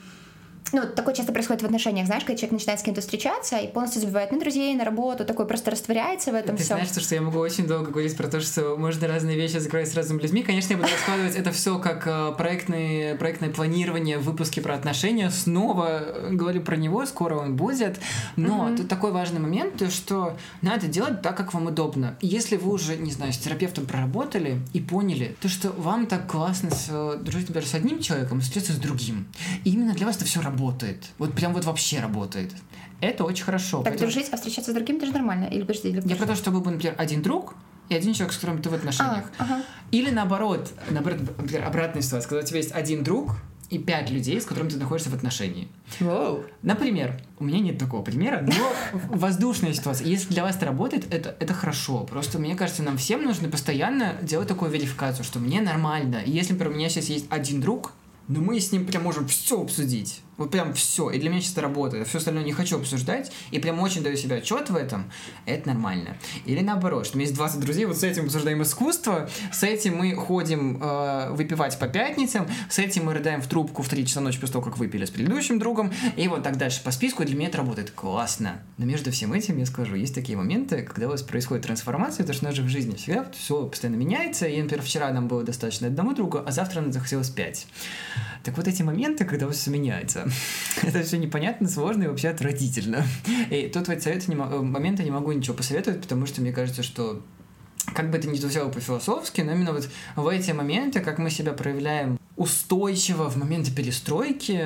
Ну, такое часто происходит в отношениях, знаешь, когда человек начинает с кем-то встречаться и полностью забивает на друзей, на работу, такой просто растворяется в этом Ты всем. Ты знаешь, что я могу очень долго говорить про то, что можно разные вещи закрывать с разными людьми. Конечно, я буду раскладывать это все как проектные, проектное планирование в выпуске про отношения. Снова говорю про него, скоро он будет. Но mm-hmm. тут такой важный момент, то, что надо делать так, как вам удобно. Если вы уже, не знаю, с терапевтом проработали и поняли, то, что вам так классно с, дружить, например, с одним человеком, встречаться с другим. И именно для вас это все работает. Работает. Вот прям вот вообще работает. Это очень хорошо. Так поэтому... дружить, а встречаться с другим тоже нормально? Или подожди, или я про то, чтобы был, например, один друг и один человек, с которым ты в отношениях. А, ага. Или наоборот, наоборот, например, обратная ситуация, когда у тебя есть один друг и пять людей, с которыми ты находишься в отношении. Wow. Например, у меня нет такого примера, но воздушная ситуация. Если для вас это работает, это, это хорошо. Просто, мне кажется, нам всем нужно постоянно делать такую верификацию, что мне нормально. И если, например, у меня сейчас есть один друг, но мы с ним прям можем все обсудить. Вот прям все. И для меня сейчас это работает. Все остальное не хочу обсуждать. И прям очень даю себе отчет в этом. Это нормально. Или наоборот, что у меня есть двадцать друзей, вот с этим обсуждаем искусство, с этим мы ходим э, выпивать по пятницам, с этим мы рыдаем в трубку в три часа ночи после того, как выпили с предыдущим другом. И вот так дальше по списку. И для меня это работает классно. Но между всем этим, я скажу, есть такие моменты, когда у вас происходит трансформация, потому что у нас же в жизни всегда все постоянно меняется. И, например, вчера нам было достаточно одному другу, а завтра нам захотелось пять. Так вот эти моменты, когда у вас все меняется, это все непонятно, сложно и вообще отвратительно. И тут в эти советы, не, моменты не могу ничего посоветовать, потому что мне кажется, что как бы это ни звучало по-философски, но именно вот в эти моменты, как мы себя проявляем устойчиво в моменты перестройки,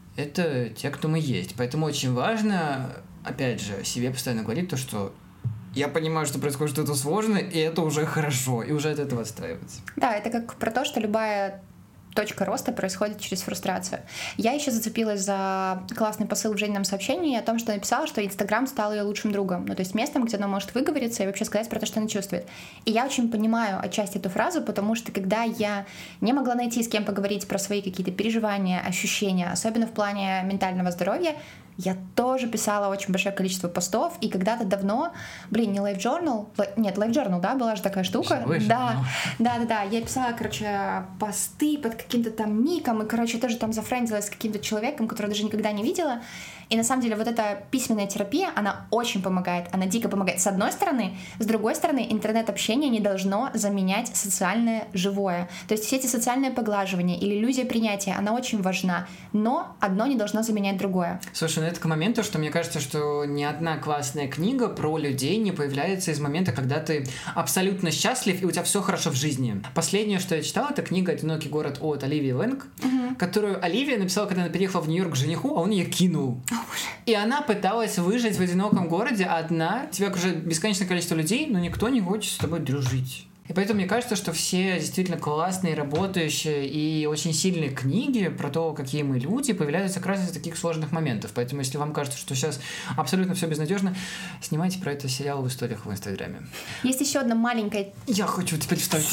это те, кто мы есть. Поэтому очень важно, опять же, себе постоянно говорить то, что я понимаю, что происходит что-то сложное, и это уже хорошо, и уже от этого отстраиваться. Да, это как про то, что любая точка роста происходит через фрустрацию. Я еще зацепилась за классный посыл в Женином сообщении о том, что написала, что Инстаграм стал ее лучшим другом. Ну, то есть местом, где она может выговориться и вообще сказать про то, что она чувствует. И я очень понимаю отчасти эту фразу, потому что когда я не могла найти с кем поговорить про свои какие-то переживания, ощущения, особенно в плане ментального здоровья, я тоже писала очень большое количество постов, и когда-то давно, блин, не Life Journal, нет, Life Journal, да, была же такая штука, Живой да, журнал. да, да, да, я писала, короче, посты под каким-то там ником, и, короче, тоже там зафрендилась с каким-то человеком, которого даже никогда не видела, и на самом деле вот эта письменная терапия, она очень помогает, она дико помогает, с одной стороны, с другой стороны, интернет-общение не должно заменять социальное живое, то есть все эти социальные поглаживания или иллюзия принятия, она очень важна, но одно не должно заменять другое. Слушай, ну это к моменту, что мне кажется, что ни одна классная книга про людей не появляется из момента, когда ты абсолютно счастлив и у тебя все хорошо в жизни. Последнее, что я читала, это книга «Одинокий город» от Оливии Лэнг, угу. которую Оливия написала, когда она переехала в Нью-Йорк к жениху, а он ее кинул. О, боже. И она пыталась выжить в одиноком городе одна. Тебя окружает бесконечное количество людей, но никто не хочет с тобой дружить. И поэтому мне кажется, что все действительно классные, работающие и очень сильные книги про то, какие мы люди, появляются как раз из таких сложных моментов. Поэтому, если вам кажется, что сейчас абсолютно все безнадежно, снимайте про это сериал в историях в Инстаграме. Есть еще одна маленькая... Я хочу теперь встать.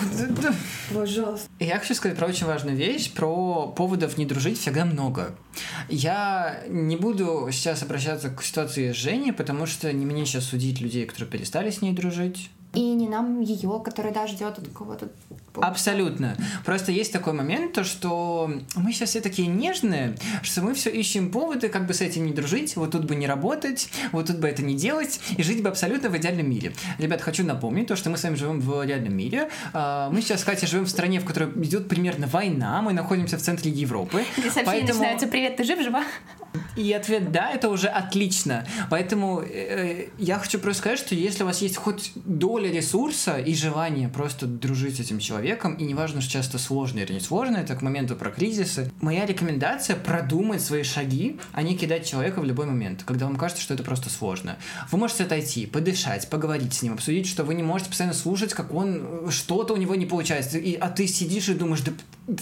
Пожалуйста. Я хочу сказать про очень важную вещь, про поводов не дружить всегда много. Я не буду сейчас обращаться к ситуации с Женей, потому что не мне сейчас судить людей, которые перестали с ней дружить. И не нам ее, которая да, ждет от кого-то Абсолютно. Просто есть такой момент, то, что мы сейчас все такие нежные, что мы все ищем поводы, как бы с этим не дружить, вот тут бы не работать, вот тут бы это не делать, и жить бы абсолютно в идеальном мире. Ребят, хочу напомнить, то, что мы с вами живем в реальном мире. Мы сейчас, кстати, живем в стране, в которой идет примерно война, мы находимся в центре Европы. Где сообщения поэтому... начинаются: «Привет, ты жив, жива?» И ответ «да», это уже отлично. Поэтому э, я хочу просто сказать, что если у вас есть хоть доля ресурса и желания просто дружить с этим человеком, и неважно, что часто сложно или не сложно, это к моменту про кризисы, моя рекомендация — продумать свои шаги, а не кидать человека в любой момент, когда вам кажется, что это просто сложно. Вы можете отойти, подышать, поговорить с ним, обсудить, что вы не можете постоянно слушать, как он, что-то у него не получается, и, а ты сидишь и думаешь: да,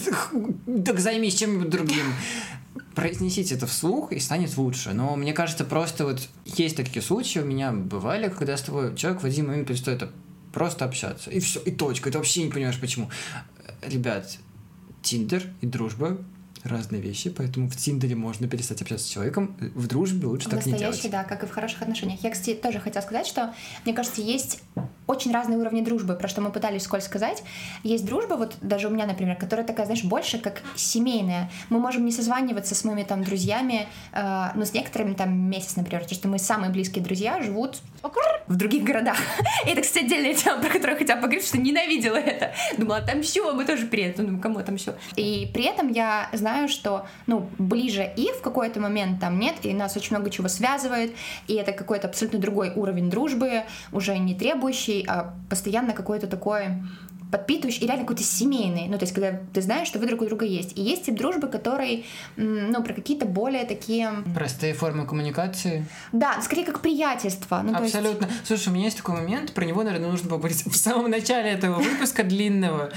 да, да займись чем-нибудь другим. Произнесите это вслух, и станет лучше. Но мне кажется, просто вот есть такие случаи, у меня бывали, когда с тобой человек в один момент перестает просто общаться. И все, и точка. Ты вообще не понимаешь, почему. Ребят, Тиндер и дружба — разные вещи, поэтому в Тиндере можно перестать общаться с человеком, в дружбе лучше в так не делать. Настоящий, да, как и в хороших отношениях. Я, кстати, тоже хотела сказать, что, мне кажется, есть очень разные уровни дружбы, про что мы пытались вскользь сказать. Есть дружба, вот даже у меня, например, которая такая, знаешь, больше как семейная. Мы можем не созваниваться с моими там друзьями, э, но с некоторыми там месяц, например, потому что мои самые близкие друзья живут в других городах. И это, кстати, отдельная тема, про которую я хотела поговорить, что ненавидела это. Думала, там все, мы тоже приедем. Думаю, кому там все. И при этом я знаю, что, ну, ближе и в какой-то момент там нет, и нас очень много чего связывает, и это какой-то абсолютно другой уровень дружбы, уже не требующий, а постоянно какой-то такой подпитывающий и реально какой-то семейный. Ну, то есть, когда ты знаешь, что вы друг у друга есть. И есть тип дружбы, который, ну, про какие-то более такие... Простые формы коммуникации. Да, скорее как приятельство. Ну, абсолютно. Есть... Слушай, у меня есть такой момент, про него, наверное, нужно поговорить в самом начале этого выпуска длинного.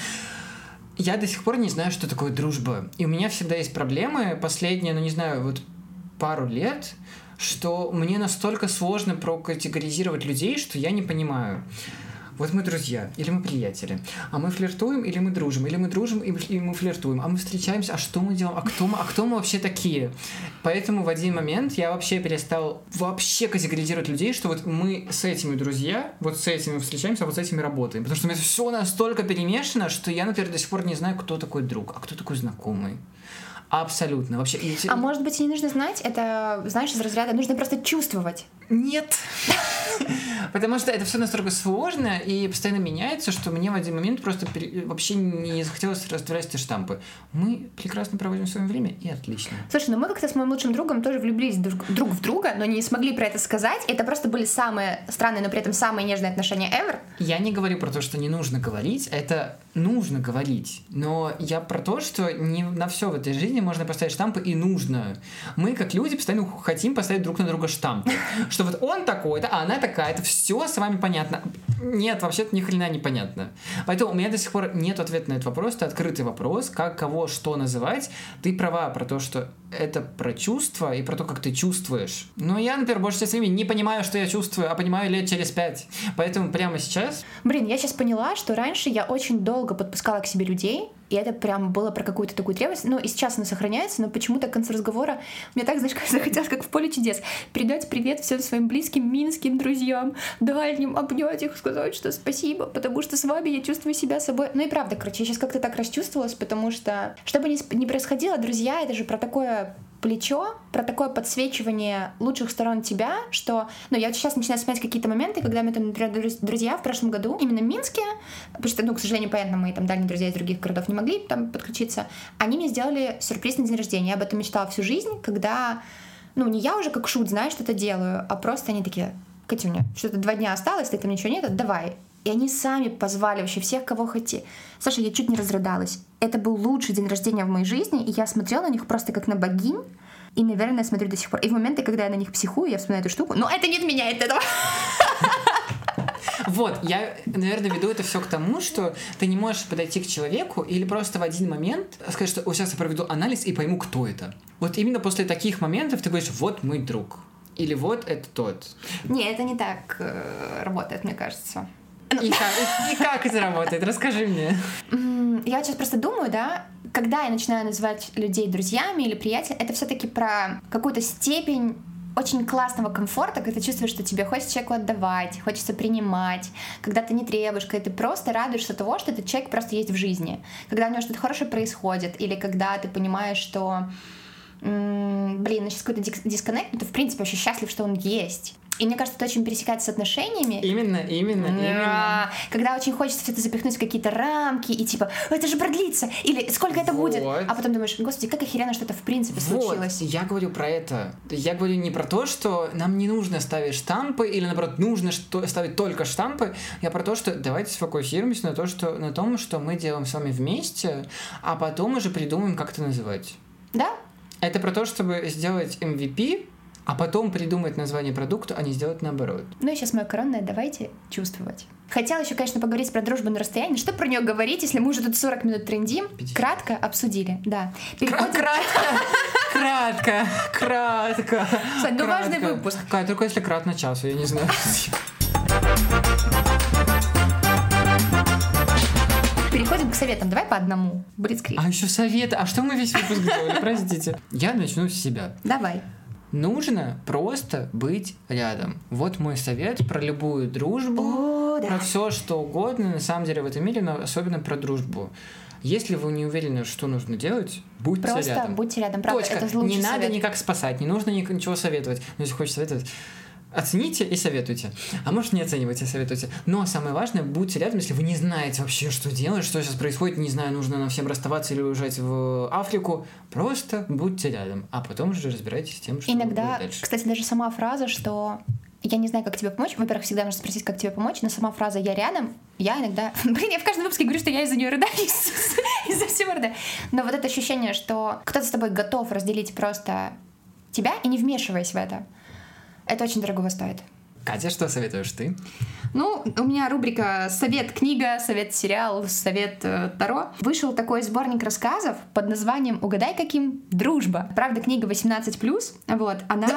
Я до сих пор не знаю, что такое дружба. И у меня всегда есть проблемы, последние, ну, не знаю, вот пару лет, что мне настолько сложно прокатегоризировать людей, что я не понимаю. Вот мы друзья, или мы приятели, а мы флиртуем, или мы дружим, или мы дружим, и мы флиртуем, а мы встречаемся, а что мы делаем, а кто мы, а кто мы вообще такие? Поэтому в один момент я вообще перестал вообще категоризировать людей, что вот мы с этими друзья, вот с этими встречаемся, а вот с этими работаем. Потому что у меня все настолько перемешано, что я, например, до сих пор не знаю, кто такой друг, а кто такой знакомый. Абсолютно. Вообще. А может быть, и не нужно знать, это, знаешь, из разряда нужно просто чувствовать. Нет. Потому что это все настолько сложно и постоянно меняется, что мне в один момент просто пере... вообще не захотелось расставлять эти штампы. Мы прекрасно проводим свое время, и отлично. Слушай, ну мы как-то с моим лучшим другом тоже влюбились друг, друг в друга, но не смогли про это сказать. Это просто были самые странные, но при этом самые нежные отношения ever. Я не говорю про то, что не нужно говорить. Это нужно говорить. Но я про то, что не на все в этой жизни можно поставить штампы, и нужно. Мы, как люди, постоянно хотим поставить друг на друга штампы. Что вот он такой-то, а она такая, это все с вами понятно. Нет, вообще-то ни хрена не понятно. Поэтому у меня до сих пор нет ответа на этот вопрос, это открытый вопрос, как, кого, что называть. Ты права про то, что это про чувства и про то, как ты чувствуешь. Но я, например, больше часть времени не понимаю, что я чувствую, а понимаю лет через пять. Поэтому прямо сейчас... Блин, я сейчас поняла, что раньше я очень долго подпускала к себе людей, и это прям было про какую-то такую требовательность. Ну, и сейчас она сохраняется, но почему-то к концу разговора мне так, знаешь, захотелось, как в поле чудес, передать привет всем своим близким, минским друзьям, дальним, обнять их, сказать, что спасибо, потому что с вами я чувствую себя собой. Ну и правда, короче, я сейчас как-то так расчувствовалась, потому что, что бы ни происходило, друзья, это же про такое плечо, про такое подсвечивание лучших сторон тебя, что, ну, я вот сейчас начинаю вспоминать какие-то моменты, когда мы там, например, друзья в прошлом году, именно в Минске, потому что, ну, к сожалению, понятно, мы там дальние друзья из других городов не могли там подключиться, они мне сделали сюрприз на день рождения. Я об этом мечтала всю жизнь, когда, ну, не я уже как шут, знаешь, что-то делаю, а просто они такие: Катюня, что-то два дня осталось, ты там ничего нет, давай. И они сами позвали вообще всех, кого хотели. Саша, я чуть не разрыдалась. Это был лучший день рождения в моей жизни, и я смотрела на них просто как на богинь. И, наверное, смотрю до сих пор. И в моменты, когда я на них психую, я вспоминаю эту штуку. Но это не отменяет этого. Вот, я, наверное, веду это все к тому, что ты не можешь подойти к человеку или просто в один момент сказать, что сейчас я проведу анализ и пойму, кто это. Вот именно после таких моментов ты говоришь: вот мой друг. Или вот это тот. Не, это не так э, работает, мне кажется. И как, и, и как это работает? Расскажи мне. Я сейчас просто думаю, да, когда я начинаю называть людей друзьями или приятелями, это все-таки про какую-то степень очень классного комфорта, когда ты чувствуешь, что тебе хочется человеку отдавать, хочется принимать, когда ты не требуешь, когда ты просто радуешься того, что этот человек просто есть в жизни, когда у него что-то хорошее происходит, или когда ты понимаешь, что м- блин, ну сейчас какой-то дис- дисконнект, но ты в принципе вообще счастлив, что он есть. И мне кажется, это очень пересекается с отношениями. Именно, именно, Да. именно. Когда очень хочется все это запихнуть в какие-то рамки и типа, это же продлится, или сколько это Вот. будет, а потом думаешь, господи, как охеренно что-то в принципе Вот, случилось. я говорю про это. Я говорю не про то, что нам не нужно ставить штампы, или наоборот, нужно что- ставить только штампы. Я про то, что давайте сфокусируемся на, то, что, на том, что мы делаем с вами вместе, а потом уже придумаем, как это называть. Да? Это про то, чтобы сделать эм ви пи, а потом придумать название продукта, а не сделать наоборот. Ну и сейчас мое коронное, давайте чувствовать. Хотела еще, конечно, поговорить про дружбу на расстоянии. Что про нее говорить, если мы уже тут сорок минут трендим? пятьдесят. Кратко обсудили, да. Переходим... Кратко, кратко, кратко. Сань, ну кратко. важный выпуск. Кать, только если кратно часу, я не знаю. Переходим к советам. Давай по одному. Блицкриг. А еще советы. А что мы весь выпуск делали? Простите. Я начну с себя. Давай. Нужно просто быть рядом. Вот мой совет про любую дружбу, О, да. про все что угодно, на самом деле в этом мире, но особенно про дружбу. Если вы не уверены, что нужно делать, будьте Просто рядом. будьте рядом. Правда, Точка. это лучший Не надо совет. никак спасать, не нужно ни- ничего советовать. Но если хочешь советовать, оцените и советуйте. А может, не оценивайте и советуйте. Но самое важное, будьте рядом, если вы не знаете вообще, что делать, что сейчас происходит, не знаю, нужно нам всем расставаться или уезжать в Африку. Просто будьте рядом, а потом уже разбирайтесь с тем, что Иногда, будет дальше. кстати, даже сама фраза, что я не знаю, как тебе помочь. Во-первых, всегда нужно спросить, как тебе помочь, но сама фраза «я рядом», я иногда... Блин, я в каждом выпуске говорю, что я из-за нее рыдаю, из-за всего рыдаю. Но вот это ощущение, что кто-то с тобой готов разделить просто тебя и не вмешиваясь в это, это очень дорого стоит. Катя, что советуешь ты? Ну, у меня рубрика «Совет книга», «Совет сериал», «Совет э, Таро». Вышел такой сборник рассказов под названием «Угадай, каким? Дружба». Правда, книга восемнадцать плюс, вот, она...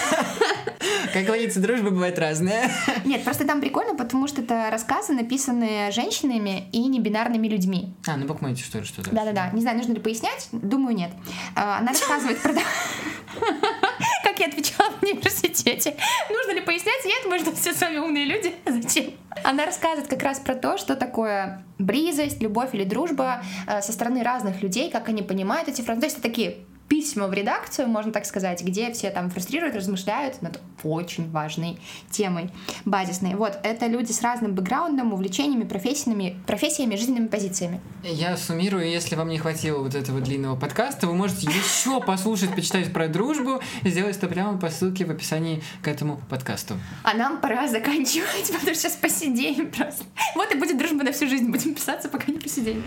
Как говорится, дружба бывает разная. Нет, просто там прикольно, потому что это рассказы, написанные женщинами и небинарными людьми. А, ну букмейте, что ли, что-то. Да-да-да, не знаю, нужно ли пояснять? Думаю, нет. А, Она рассказывает про... Как я отвечала в университете. Нужно ли пояснять? Я думаю, что все сами умные люди. Зачем? Она рассказывает как раз про то, что такое близость, любовь или дружба э, со стороны разных людей, как они понимают эти фразы. То есть это такие письма в редакцию, можно так сказать, где все там фрустрируют, размышляют над очень важной темой, базисной. Вот, это люди с разным бэкграундом, увлечениями, профессиями, профессиями, жизненными позициями. Я суммирую, если вам не хватило вот этого длинного подкаста, вы можете еще послушать, почитать про дружбу и сделать это прямо по ссылке в описании к этому подкасту. А нам пора заканчивать, потому что сейчас посидеем просто. Вот и будет дружба на всю жизнь, будем писаться, пока не посидеем.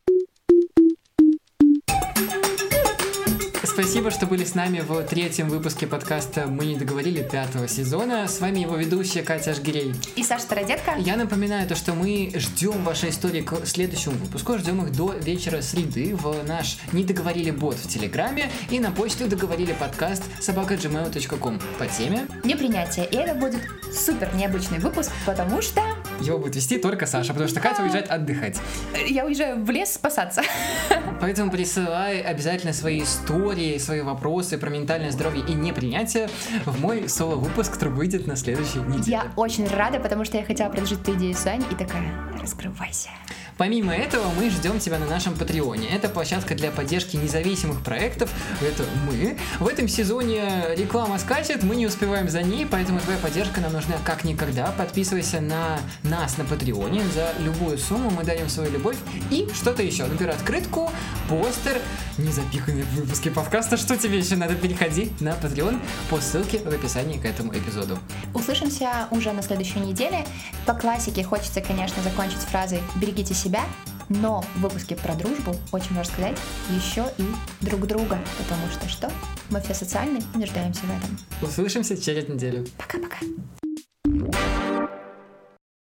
Спасибо, что были с нами в третьем выпуске подкаста «Мы не договорили» пятого сезона. С вами его ведущая Катя Ажгирей. И Саша Стародетка. Я напоминаю то, что мы ждем ваши истории к следующему выпуску. Ждем их до вечера среды в наш «Не договорили» бот в Телеграме и на почту договорили подкаст собака джи мейл точка ком по теме Непринятие. И это будет супер необычный выпуск, потому что его будет вести только Саша, потому что Катя уезжает отдыхать. я уезжаю в лес спасаться. Поэтому присылай обязательно свои истории, свои вопросы про ментальное здоровье и непринятие в мой соло-выпуск, который выйдет на следующей неделе. Я очень рада, потому что я хотела предложить эту идею Сане и такая, раскрывайся. Помимо этого, мы ждем тебя на нашем Патреоне. Это площадка для поддержки независимых проектов. Это мы. В этом сезоне реклама скачет, мы не успеваем за ней, поэтому твоя поддержка нам нужна как никогда. Подписывайся на нас на Патреоне. За любую сумму мы даем свою любовь и что-то еще. Например, открытку, постер, не запиханный в выпуске подкаста. Что тебе еще надо? Переходи на Patreon по ссылке в описании к этому эпизоду. Услышимся уже на следующей неделе. По классике хочется, конечно, закончить фразой «берегите себя», но в выпуске про дружбу очень важно сказать еще и друг друга, потому что что? Мы все социальные и нуждаемся в этом. Услышимся через неделю. Пока-пока.